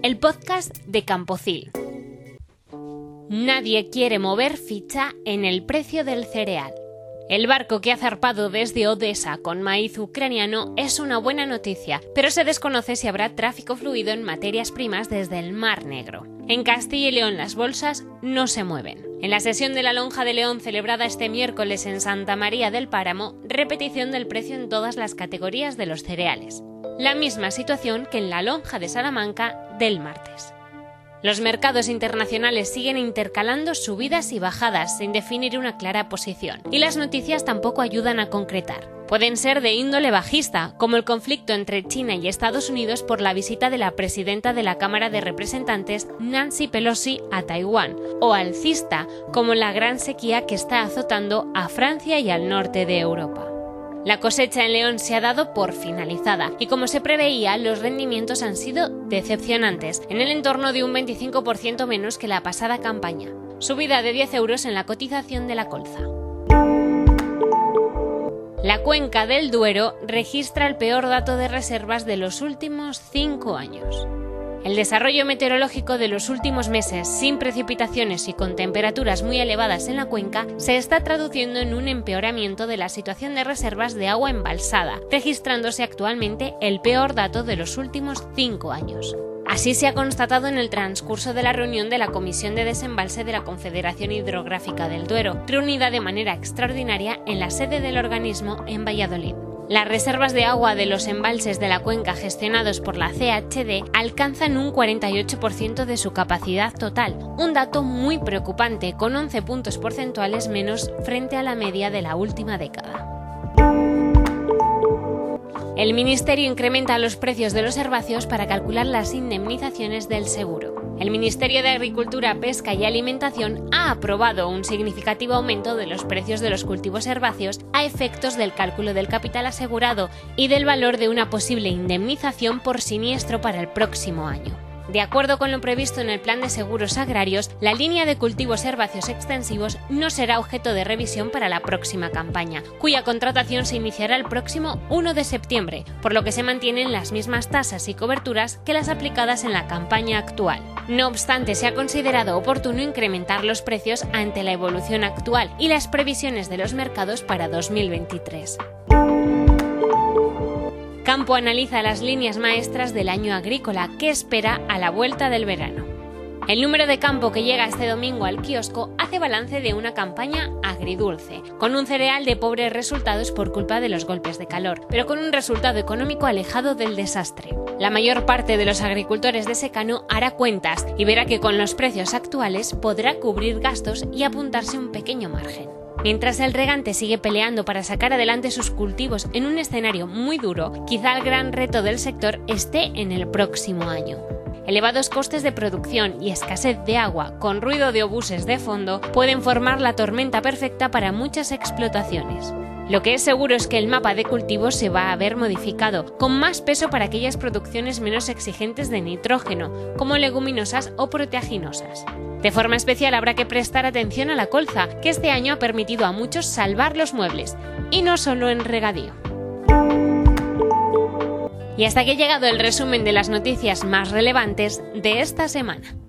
el podcast de Campocil. Nadie quiere mover ficha en el precio del cereal. El barco que ha zarpado desde Odesa con maíz ucraniano es una buena noticia, pero se desconoce si habrá tráfico fluido en materias primas desde el Mar Negro. En Castilla y León las bolsas no se mueven. En la sesión de la Lonja de León celebrada este miércoles en Santa María del Páramo, repetición del precio en todas las categorías de los cereales. La misma situación que en la Lonja de Salamanca del martes. Los mercados internacionales siguen intercalando subidas y bajadas sin definir una clara posición, y las noticias tampoco ayudan a concretar. Pueden ser de índole bajista, como el conflicto entre China y Estados Unidos por la visita de la presidenta de la Cámara de Representantes, Nancy Pelosi, a Taiwán, o alcista, como la gran sequía que está azotando a Francia y al norte de Europa. La cosecha en León se ha dado por finalizada y, como se preveía, los rendimientos han sido decepcionantes, en el entorno de un 25% menos que la pasada campaña. Subida de 10 euros en la cotización de la colza. La cuenca del Duero registra el peor dato de reservas de los últimos 5 años. El desarrollo meteorológico de los últimos meses, sin precipitaciones y con temperaturas muy elevadas en la cuenca, se está traduciendo en un empeoramiento de la situación de reservas de agua embalsada, registrándose actualmente el peor dato de los últimos 5 años. Así se ha constatado en el transcurso de la reunión de la Comisión de Desembalse de la Confederación Hidrográfica del Duero, reunida de manera extraordinaria en la sede del organismo en Valladolid. Las reservas de agua de los embalses de la cuenca gestionados por la CHD alcanzan un 48% de su capacidad total, un dato muy preocupante, con 11 puntos porcentuales menos frente a la media de la última década. El Ministerio incrementa los precios de los herbáceos para calcular las indemnizaciones del seguro. El Ministerio de Agricultura, Pesca y Alimentación ha aprobado un significativo aumento de los precios de los cultivos herbáceos a efectos del cálculo del capital asegurado y del valor de una posible indemnización por siniestro para el próximo año. De acuerdo con lo previsto en el Plan de Seguros Agrarios, la línea de cultivos herbáceos extensivos no será objeto de revisión para la próxima campaña, cuya contratación se iniciará el próximo 1 de septiembre, por lo que se mantienen las mismas tasas y coberturas que las aplicadas en la campaña actual. No obstante, se ha considerado oportuno incrementar los precios ante la evolución actual y las previsiones de los mercados para 2023. Campo analiza las líneas maestras del año agrícola que espera a la vuelta del verano. El número de Campo que llega este domingo al kiosco hace balance de una campaña agridulce, con un cereal de pobres resultados por culpa de los golpes de calor, pero con un resultado económico alejado del desastre. La mayor parte de los agricultores de secano hará cuentas y verá que con los precios actuales podrá cubrir gastos y apuntarse un pequeño margen. Mientras el regante sigue peleando para sacar adelante sus cultivos en un escenario muy duro, quizá el gran reto del sector esté en el próximo año. Elevados costes de producción y escasez de agua, con ruido de obuses de fondo, pueden formar la tormenta perfecta para muchas explotaciones. Lo que es seguro es que el mapa de cultivos se va a ver modificado, con más peso para aquellas producciones menos exigentes de nitrógeno, como leguminosas o proteaginosas. De forma especial habrá que prestar atención a la colza, que este año ha permitido a muchos salvar los muebles, y no solo en regadío. Y hasta aquí ha llegado el resumen de las noticias más relevantes de esta semana.